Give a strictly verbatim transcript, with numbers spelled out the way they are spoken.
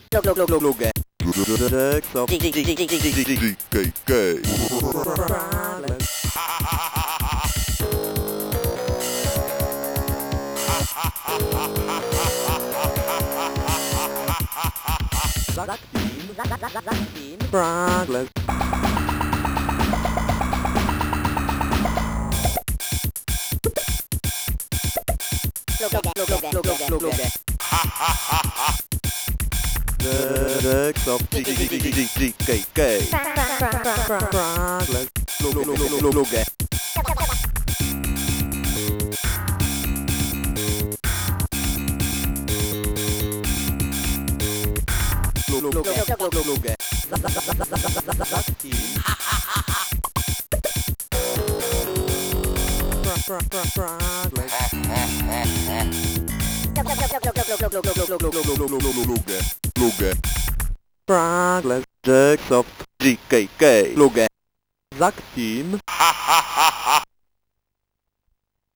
Logę. Stop. G K K. Zack Team. Progress. Logę. Stop. G K K. Progress. Logę. Logę. Zack Team. Logę. Progress. Stop. G K K. Logę. Zack Team.